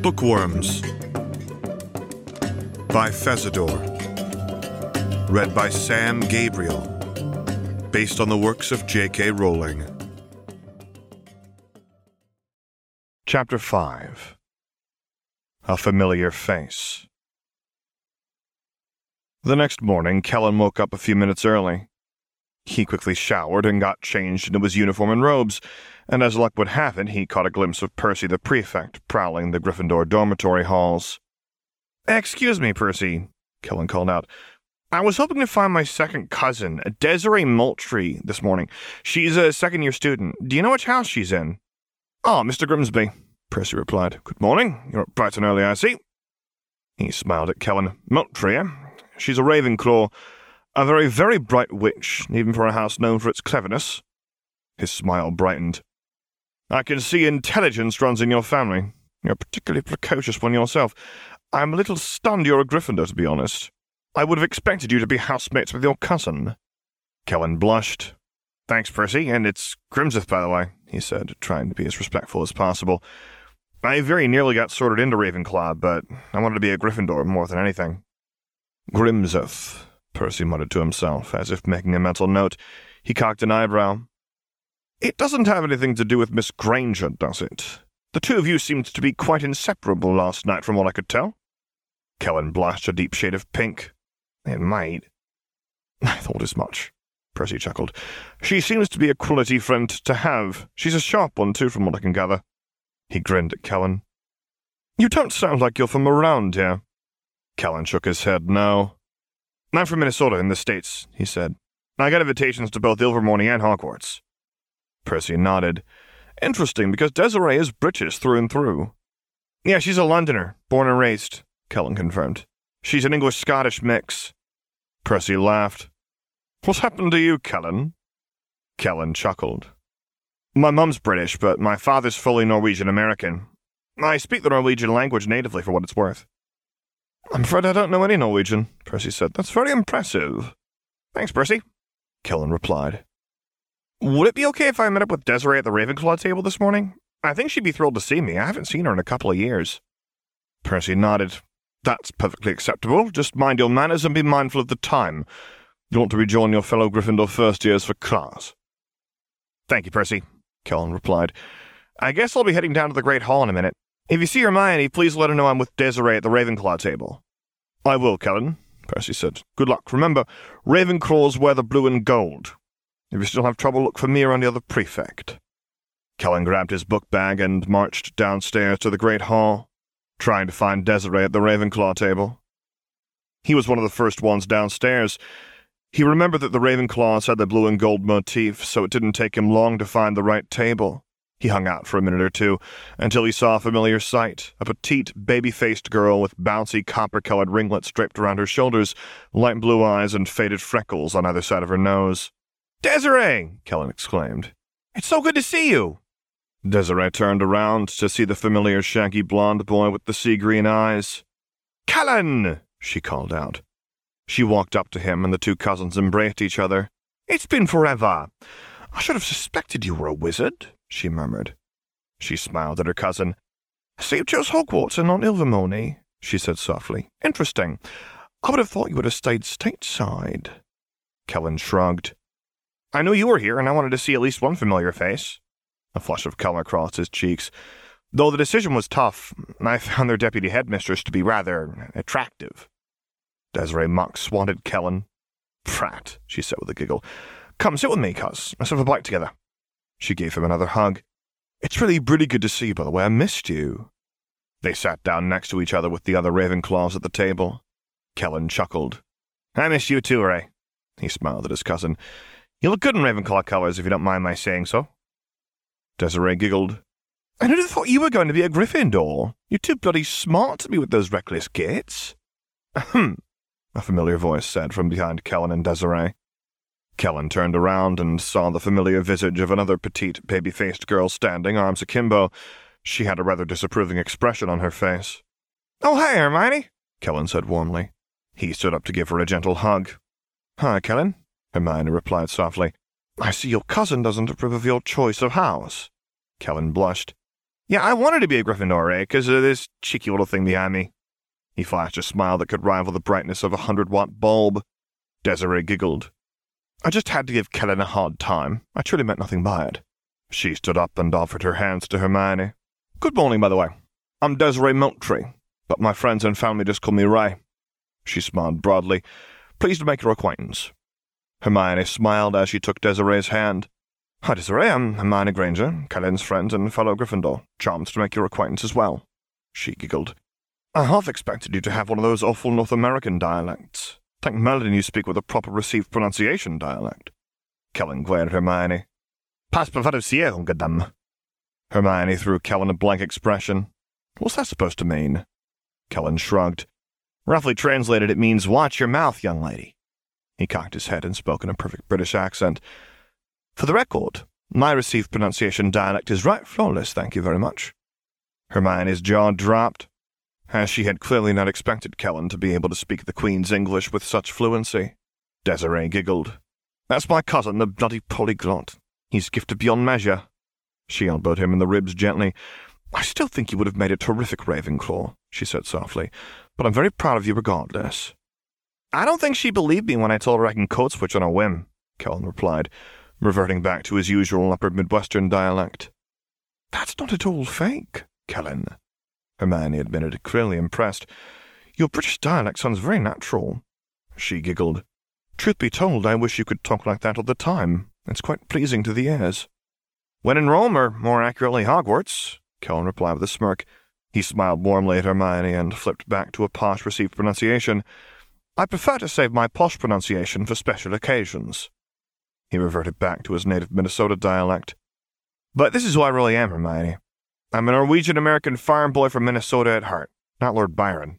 Bookworms by Fezador. Read by Sam Gabriel. Based on the works of J.K. Rowling. Chapter 5. A Familiar Face. The next morning, Kellen woke up a few minutes early. He quickly showered and got changed into his uniform and robes, and as luck would have it, he caught a glimpse of Percy the Prefect prowling the Gryffindor dormitory halls. "Excuse me, Percy," Kellen called out. "I was hoping to find my second cousin, Desiree Moultrie, this morning. She's a second-year student. Do you know which house she's in?" "Oh, Mr. Grimsby," Percy replied. "Good morning. You're up bright and early, I see." He smiled at Kellen. "Moultrie, eh? She's a Ravenclaw. A very, very bright witch, even for a house known for its cleverness." His smile brightened. "I can see intelligence runs in your family. You're a particularly precocious one yourself. I'm a little stunned you're a Gryffindor, to be honest. I would have expected you to be housemates with your cousin." Kellen blushed. "Thanks, Percy, and it's Grimseth, by the way," he said, trying to be as respectful as possible. "I very nearly got sorted into Ravenclaw, but I wanted to be a Gryffindor more than anything." "Grimseth," Percy muttered to himself, as if making a mental note. He cocked an eyebrow. "It doesn't have anything to do with Miss Granger, does it? The two of you seemed to be quite inseparable last night, from what I could tell." Kellen blushed a deep shade of pink. "It might." "I thought as much," Percy chuckled. "She seems to be a quality friend to have. She's a sharp one, too, from what I can gather." He grinned at Kellen. "You don't sound like you're from around here." Kellen shook his head. "No. I'm from Minnesota in the States," he said. "I got invitations to both Ilvermorny and Hogwarts." Percy nodded. "Interesting, because Desiree is British through and through." "Yeah, she's a Londoner, born and raised," Kellen confirmed. "She's an English-Scottish mix." Percy laughed. "What's happened to you, Kellen?" Kellen chuckled. "My mum's British, but my father's fully Norwegian-American. I speak the Norwegian language natively for what it's worth." "I'm afraid I don't know any Norwegian," Percy said. "That's very impressive." "Thanks, Percy," Kellen replied. "Would it be okay if I met up with Desiree at the Ravenclaw table this morning? I think she'd be thrilled to see me. I haven't seen her in a couple of years." Percy nodded. "That's perfectly acceptable. Just mind your manners and be mindful of the time. You want to rejoin your fellow Gryffindor first years for class." "Thank you, Percy," Kellen replied. "I guess I'll be heading down to the Great Hall in a minute. If you see Hermione, please let her know I'm with Desiree at the Ravenclaw table." "I will, Kellen," Percy said. "Good luck. Remember, Ravenclaws wear the blue and gold. If you still have trouble, look for me or any other prefect." Kellen grabbed his book bag and marched downstairs to the Great Hall, trying to find Desiree at the Ravenclaw table. He was one of the first ones downstairs. He remembered that the Ravenclaws had the blue and gold motif, so it didn't take him long to find the right table. He hung out for a minute or two, until he saw a familiar sight, a petite, baby-faced girl with bouncy copper-colored ringlets draped around her shoulders, light blue eyes, and faded freckles on either side of her nose. "Desiree!" Kellen exclaimed. "It's so good to see you!" Desiree turned around to see the familiar shaggy blonde boy with the sea-green eyes. "Kellen!" she called out. She walked up to him, and the two cousins embraced each other. "It's been forever. I should have suspected you were a wizard," she murmured. She smiled at her cousin. "So you chose Hogwarts and not Ilvermorny," she said softly. "Interesting. I would have thought you would have stayed stateside." Kellen shrugged. "I knew you were here, and I wanted to see at least one familiar face." A flush of color crossed his cheeks. "Though the decision was tough, I found their deputy headmistress to be rather attractive." Desiree mock-swatted Kellen. "Prat," she said with a giggle. "Come, sit with me, cuz. Let's have a bite together." She gave him another hug. "It's really good to see you, by the way. I missed you." They sat down next to each other with the other Ravenclaws at the table. Kellen chuckled. "I miss you too, Ray." He smiled at his cousin. "You look good in Ravenclaw colors, if you don't mind my saying so." Desiree giggled. "I never thought you were going to be a Gryffindor. You're too bloody smart to be with those reckless kids." "Ahem," a familiar voice said from behind Kellen and Desiree. Kellen turned around and saw the familiar visage of another petite, baby-faced girl standing, arms akimbo. She had a rather disapproving expression on her face. "Oh, hi, Hermione," Kellen said warmly. He stood up to give her a gentle hug. "Hi, Kellen," Hermione replied softly. "I see your cousin doesn't approve of your choice of house." Kellen blushed. Yeah, I wanted to be a Gryffindor, because of this cheeky little thing behind me. He flashed a smile that could rival the brightness of a 100-watt bulb. Desiree giggled. I just had to give Kellen a hard time. I truly meant nothing by it. She stood up and offered her hands to Hermione. Good morning, by the way. I'm Desiree Moultrie, but my friends and family just call me Ray. She smiled broadly. Pleased to make your acquaintance. Hermione smiled as she took Desiree's hand. Hi, Desiree. I'm Hermione Granger, Kellen's friend and fellow Gryffindor. Charmed to make your acquaintance as well. She giggled. I half expected you to have one of those awful North American dialects. Thank Merlin you speak with a proper received pronunciation dialect. Kellen glared at Hermione. Pas prevarusier, gadam. Hermione threw Kellen a blank expression. What's that supposed to mean? Kellen shrugged. Roughly translated, it means, watch your mouth, young lady. He cocked his head and spoke in a perfect British accent. For the record, my received pronunciation dialect is right flawless, thank you very much. Hermione's jaw dropped, as she had clearly not expected Kellen to be able to speak the Queen's English with such fluency. Desiree giggled. That's my cousin, the bloody polyglot. He's gifted beyond measure. She elbowed him in the ribs gently. I still think you would have made a terrific Ravenclaw, she said softly, but I'm very proud of you regardless. I don't think she believed me when I told her I can code switch on a whim, Kellen replied, reverting back to his usual upper Midwestern dialect. That's not at all fake, Kellen, Hermione admitted, clearly impressed. Your British dialect sounds very natural. She giggled. Truth be told, I wish you could talk like that all the time. It's quite pleasing to the ears. When in Rome, or more accurately Hogwarts, Kellen replied with a smirk. He smiled warmly at Hermione and flipped back to a posh received pronunciation. I prefer to save my posh pronunciation for special occasions. He reverted back to his native Minnesota dialect. But this is who I really am, Hermione. I'm a Norwegian-American farm boy from Minnesota at heart, not Lord Byron.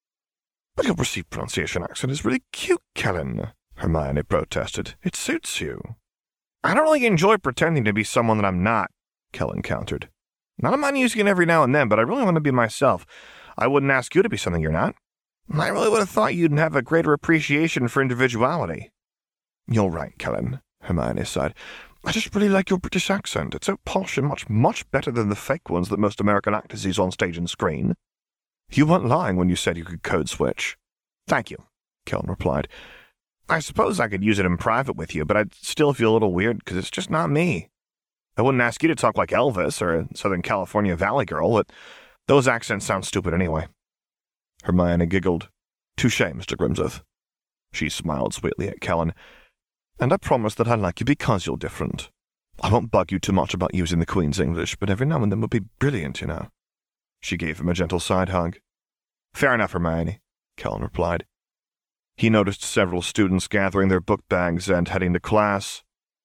But your received pronunciation accent is really cute, Kellen, Hermione protested. It suits you. I don't really enjoy pretending to be someone that I'm not, Kellen countered. Not a mind using it every now and then, but I really want to be myself. I wouldn't ask you to be something you're not. I really would have thought you'd have a greater appreciation for individuality. You're right, Kellen, Hermione sighed. I just really like your British accent. It's so posh and much, much better than the fake ones that most American actors use on stage and screen. You weren't lying when you said you could code switch. Thank you, Kellen replied. I suppose I could use it in private with you, but I'd still feel a little weird because it's just not me. I wouldn't ask you to talk like Elvis or a Southern California Valley girl, but those accents sound stupid anyway. Hermione giggled. Touché, Mr. Grimsworth. She smiled sweetly at Kellen. And I promise that I like you because you're different. I won't bug you too much about using the Queen's English, but every now and then would be brilliant, you know. She gave him a gentle side hug. Fair enough, Hermione, Kellen replied. He noticed several students gathering their book bags and heading to class.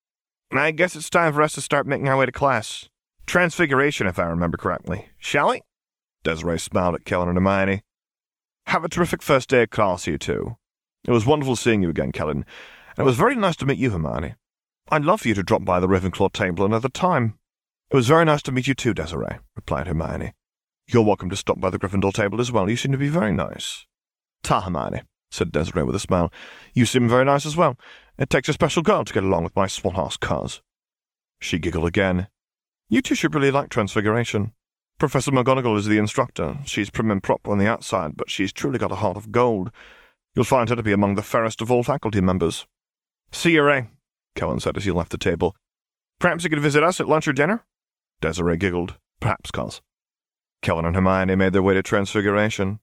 I guess it's time for us to start making our way to class. Transfiguration, if I remember correctly. Shall we? Desiree smiled at Kellen and Hermione. Have a terrific first day of class, you two. It was wonderful seeing you again, Kellen, and it was very nice to meet you, Hermione. I'd love for you to drop by the Ravenclaw table another time. It was very nice to meet you too, Desiree, replied Hermione. You're welcome to stop by the Gryffindor table as well. You seem to be very nice. Ta, Hermione, said Desiree with a smile. You seem very nice as well. It takes a special girl to get along with my swan-ass cuz. She giggled again. You two should really like Transfiguration. Professor McGonagall is the instructor. She's prim and proper on the outside, but she's truly got a heart of gold. You'll find her to be among the fairest of all faculty members. See you, Ray, Kellen said as he left the table. Perhaps you could visit us at lunch or dinner? Desiree giggled. Perhaps, cuz. Kellen and Hermione made their way to Transfiguration.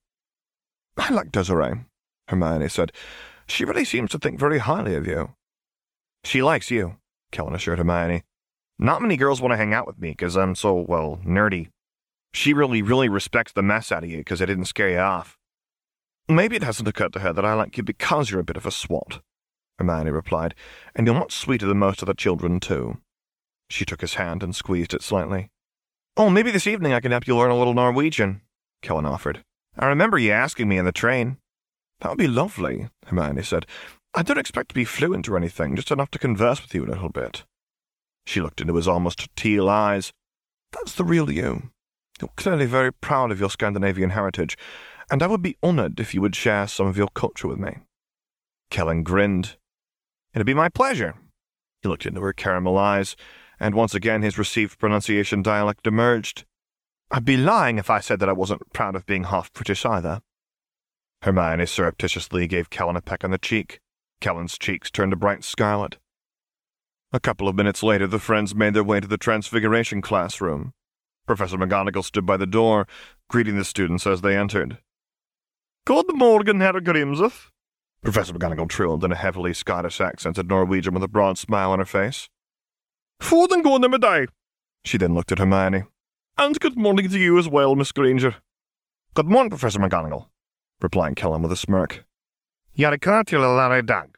I like Desiree, Hermione said. She really seems to think very highly of you. She likes you, Kellen assured Hermione. Not many girls want to hang out with me because I'm so, well, nerdy. She really, really respects the mess out of you because I didn't scare you off. Maybe it hasn't occurred to her that I like you because you're a bit of a swot, Hermione replied, and you're much sweeter than most other children, too. She took his hand and squeezed it slightly. Oh, maybe this evening I can help you learn a little Norwegian, Kellen offered. I remember you asking me in the train. That would be lovely, Hermione said. I don't expect to be fluent or anything, just enough to converse with you a little bit. She looked into his almost teal eyes. That's the real you. You're clearly very proud of your Scandinavian heritage, and I would be honored if you would share some of your culture with me. Kellen grinned. It'd be my pleasure. He looked into her caramel eyes, and once again his received pronunciation dialect emerged. I'd be lying if I said that I wasn't proud of being half British either. Hermione surreptitiously gave Kellen a peck on the cheek. Kellen's cheeks turned a bright scarlet. A couple of minutes later, the friends made their way to the Transfiguration classroom. Professor McGonagall stood by the door, greeting the students as they entered. "Good morgen, Herr Grimseth," Professor McGonagall trilled in a heavily Scottish-accented Norwegian with a broad smile on her face. "Foden går med dig." She then looked at Hermione. "And good morning to you as well, Miss Granger." "Good morning, Professor McGonagall," replied Kellen with a smirk. "Yarika till Larry Dag."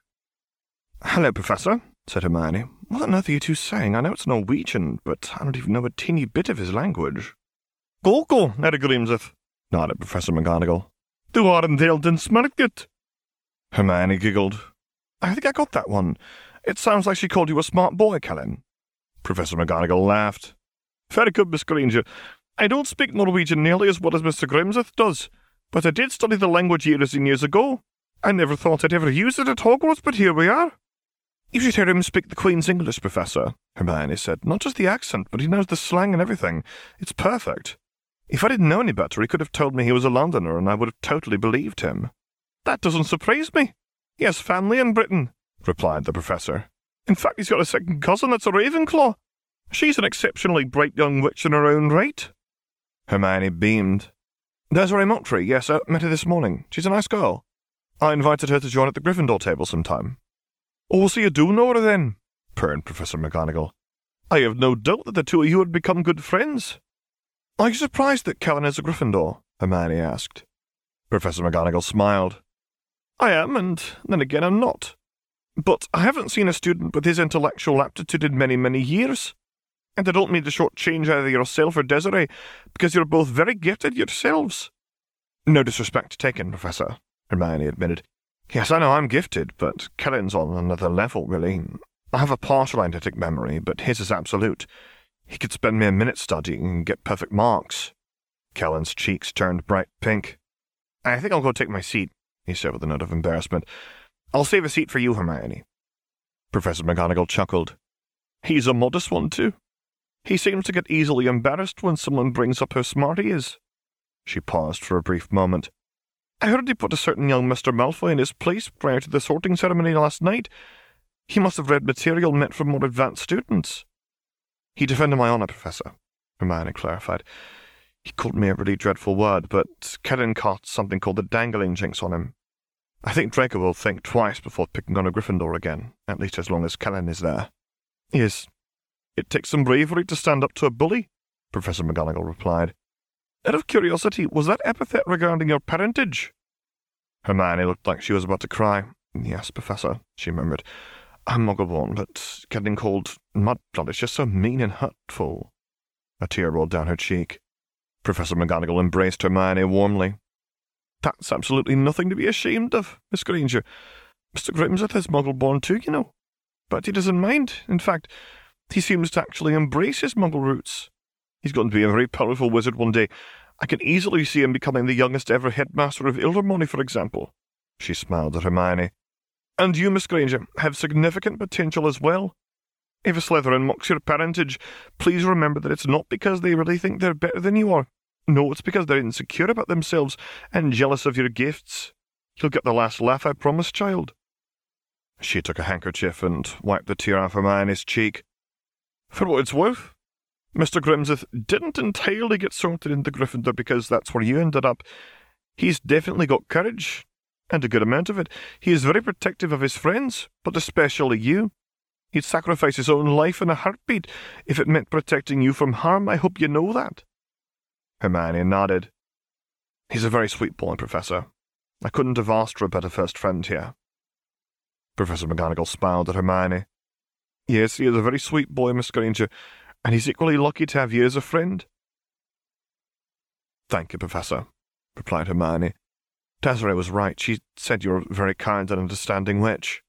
"Hello, Professor," said Hermione. "What on earth are you two saying? I know it's Norwegian, but I don't even know a teeny bit of his language." "Go, Herr Grimseth," nodded Professor McGonagall. "Du har en del den smerket." Hermione giggled. "I think I got that one. It sounds like she called you a smart boy, Kellen." Professor McGonagall laughed. "Very good, Miss Granger. I don't speak Norwegian nearly as well as Mr. Grimseth does, but I did study the language years and years ago. I never thought I'd ever use it at Hogwarts, but here we are." "You should hear him speak the Queen's English, Professor," Hermione said. "Not just the accent, but he knows the slang and everything. It's perfect. If I didn't know any better, he could have told me he was a Londoner, and I would have totally believed him." "That doesn't surprise me. He has family in Britain," replied the Professor. "In fact, he's got a second cousin that's a Ravenclaw. She's an exceptionally bright young witch in her own right." Hermione beamed. "Desiree Moultrie, yes, I met her this morning. She's a nice girl. I invited her to join at the Gryffindor table sometime." "Oh, so you do know her then?" purred Professor McGonagall. "I have no doubt that the two of you would become good friends." "Are you surprised that Kellen is a Gryffindor?" Hermione asked. Professor McGonagall smiled. "I am, and then again I'm not. But I haven't seen a student with his intellectual aptitude in many, many years. And I don't mean to shortchange either yourself or Desiree, because you're both very gifted yourselves." "No disrespect taken, Professor," Hermione admitted. "Yes, I know I'm gifted, but Kellen's on another level, really. I have a partial eidetic memory, but his is absolute. He could spend me a minute studying and get perfect marks." Kellen's cheeks turned bright pink. "I think I'll go take my seat," he said with a note of embarrassment. "I'll save a seat for you, Hermione." Professor McGonagall chuckled. "He's a modest one, too. He seems to get easily embarrassed when someone brings up how smart he is." She paused for a brief moment. "I heard he put a certain young Mr. Malfoy in his place prior to the sorting ceremony last night. He must have read material meant for more advanced students." "He defended my honour, Professor," Hermione clarified. "He called me a really dreadful word, but Kellen caught something called the dangling jinx on him. I think Draco will think twice before picking on a Gryffindor again, at least as long as Kellen is there." "Yes. It takes some bravery to stand up to a bully," Professor McGonagall replied. "Out of curiosity, was that epithet regarding your parentage?" Hermione looked like she was about to cry. "Yes, Professor," she murmured. "I'm Muggle-born, but getting called Mudblood is just so mean and hurtful." A tear rolled down her cheek. Professor McGonagall embraced Hermione warmly. "That's absolutely nothing to be ashamed of, Miss Granger. Mr. Grimseth is Muggle-born too, you know. But he doesn't mind. In fact, he seems to actually embrace his Muggle roots. He's going to be a very powerful wizard one day. I can easily see him becoming the youngest ever headmaster of Ilvermorny, for example." She smiled at Hermione. "And you, Miss Granger, have significant potential as well. If a Slytherin mocks your parentage, please remember that it's not because they really think they're better than you are. No, it's because they're insecure about themselves and jealous of your gifts. You'll get the last laugh, I promise, child." She took a handkerchief and wiped the tear off Hermione's cheek. "For what it's worth, Mr. Grimseth didn't entirely get sorted into Gryffindor because that's where you ended up. He's definitely got courage, and a good amount of it. He is very protective of his friends, but especially you. He'd sacrifice his own life in a heartbeat if it meant protecting you from harm. I hope you know that." Hermione nodded. "He's a very sweet boy, Professor. I couldn't have asked for a better first friend here." Professor McGonagall smiled at Hermione. "Yes, he is a very sweet boy, Miss Granger, and he's equally lucky to have you as a friend." "Thank you, Professor," replied Hermione. "Desiree was right. She said you're a very kind and understanding witch."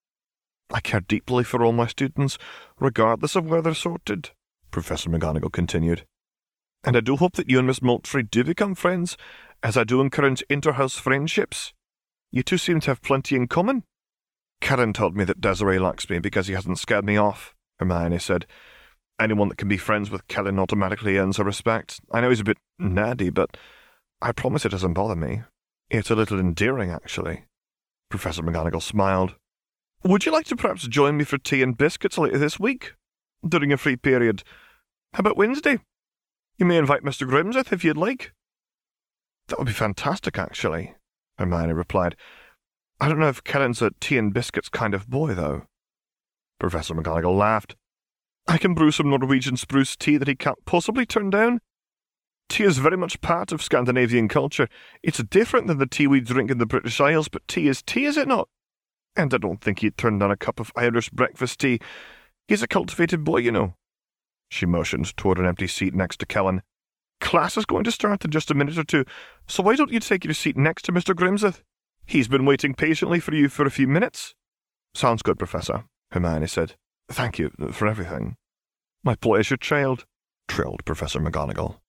"I care deeply for all my students, regardless of where they're sorted," Professor McGonagall continued. "And I do hope that you and Miss Moultrie do become friends, as I do encourage inter-house friendships. You two seem to have plenty in common." "Karen told me that Desiree likes me because he hasn't scared me off," Hermione said. anyone that can be friends with Kellen automatically earns her respect. I know he's a bit nerdy, but I promise it doesn't bother me. It's a little endearing, actually." Professor McGonagall smiled. "Would you like to perhaps join me for tea and biscuits later this week? During a free period. How about Wednesday? You may invite Mr. Grimsworth if you'd like." "That would be fantastic, actually," Hermione replied. "I don't know if Kellen's a tea and biscuits kind of boy, though." Professor McGonagall laughed. "I can brew some Norwegian spruce tea that he can't possibly turn down. Tea is very much part of Scandinavian culture. It's different than the tea we drink in the British Isles, but tea, is it not? And I don't think he'd turn down a cup of Irish breakfast tea. He's a cultivated boy, you know." She motioned toward an empty seat next to Kellen. "Class is going to start in just a minute or two, so why don't you take your seat next to Mr. Grimsworth? He's been waiting patiently for you for a few minutes." "Sounds good, Professor," Hermione said. "Thank you for everything." "My pleasure, child," trilled Professor McGonagall.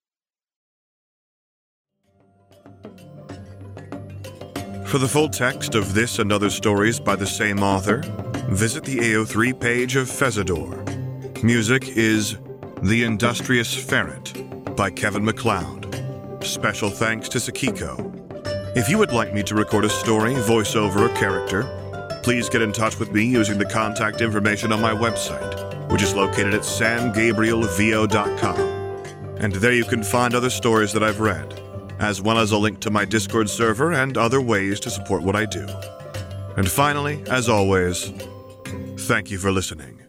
For the full text of this and other stories by the same author, visit the AO3 page of Fezador. Music is The Industrious Ferret by Kevin MacLeod. Special thanks to Sakiko. If you would like me to record a story, voiceover, or character, please get in touch with me using the contact information on my website, which is located at samgabrielvo.com. And there you can find other stories that I've read, as well as a link to my Discord server and other ways to support what I do. And finally, as always, thank you for listening.